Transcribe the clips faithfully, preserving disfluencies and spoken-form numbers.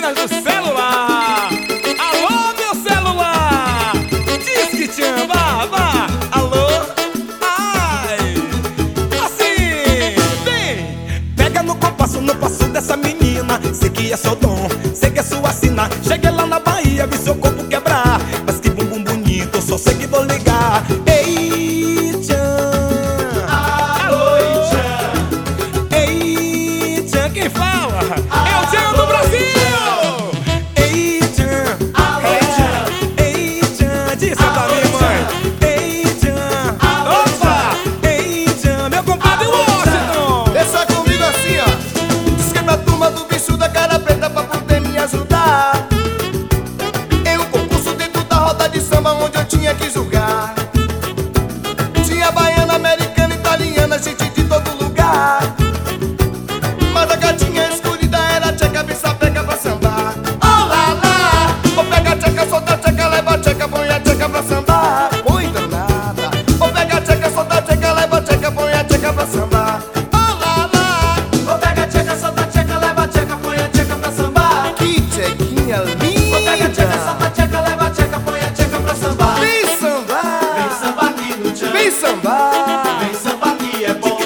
picuinhas do celular. Alô, meu celular, diz que te ama, vá. Alô, ai, assim, vem. Pega no compasso, no passo dessa menina. Sei que é seu dom, sei que é sua sina. Cheguei lá na Bahia, vi seu corpo quebrar. Mas que bumbum bonito, eu só sei que vou ligar. Ei, tchan. Alô, tchan. Ei, tchan, quem fala? É o Tchan do Brasil. Ei, tchan. Alô, tchan. Ei, tchan, diz pra mim, mãe. Ei, tchan. Opa. Ei, tchan, meu compadre Washington. Deixa comigo assim, ó. Diz que é pra turma do bicho da cara preta pra poder me ajudar. Em um concurso dentro da roda de samba onde eu tinha que julgar. Tinha baiana, americana, italiana, gente de todo lugar. Mas a gatinha escurida era tcheca, bicha pega pra sambar. Oh lá lá, ou pega a tcheca, solta a tcheca, leva a tcheca, põe a tcheca pra sambar. Põe danada. Ou pega a tcheca, solta a tcheca, leva a tcheca, põe a tcheca pra sambar. Oh lá lá, Ou pega a tcheca, solta a tcheca, leva a tcheca, põe a tcheca pra sambar. que tchequinha linda. Ou pega a tcheca, solta a tcheca, leva a tcheca, põe a tcheca pra sambar. Vem sambar, Vem samba aqui no Tchan, vem sambar. vem samba aqui é bom.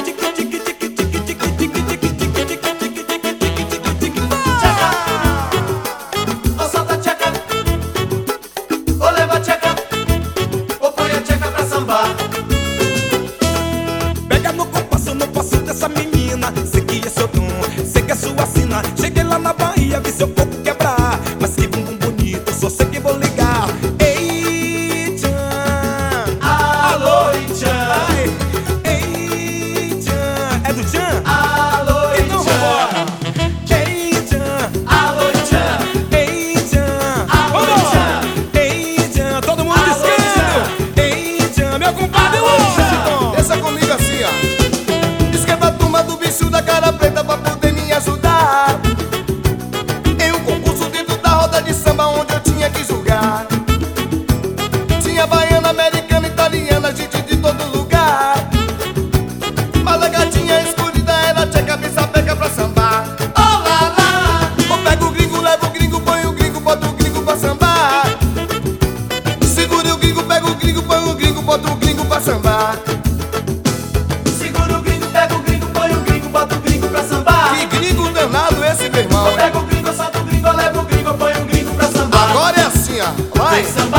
Tcheca, ou solta a tcheca, ou leva a tcheca, ou põe a tcheca pra sambar. Pega no compasso, no passo dessa menina. Sei que é seu dom, sei que é sua sina. Cheguei lá na Bahia, vi seu corpo quebrar. Mas que bumbum bonito, só sei que vou ligar. Ei, tchan. Alô, Tchan, Ai, ei, tchan. É do Tchan? alô, Então Tchan, vambora. Ei, tchan. alô, Tchan, Ei, tchan. Alô, Vambora. tchan. Ei, tchan. Todo mundo Alô, discando. Ei, tchan. Meu compadre Alô, Washington. Deixa comigo assim, ó. Diz que é pra turma do bicho da cara preta pra poder me ajudar. Em um concurso dentro da roda de samba onde eu tinha que julgar. Tinha baiana, americana, italiana, gente de todo lugar. Mas a gatinha escurida era tcheca, bicha pega pra sambar. Oh lá lá, ou pega o gringo, leva o gringo, põe o gringo, bota o gringo pra sambar. Segura o gringo, pega o gringo, põe o gringo, bota o gringo pra sambar. segura o gringo, pega o gringo, põe o gringo, bota o gringo pra sambar. Que gringo danado esse, meu irmão. Pega o gringo, solta o gringo, leva o gringo, põe o gringo pra sambar. Agora é assim, ó. Vai. Vem samba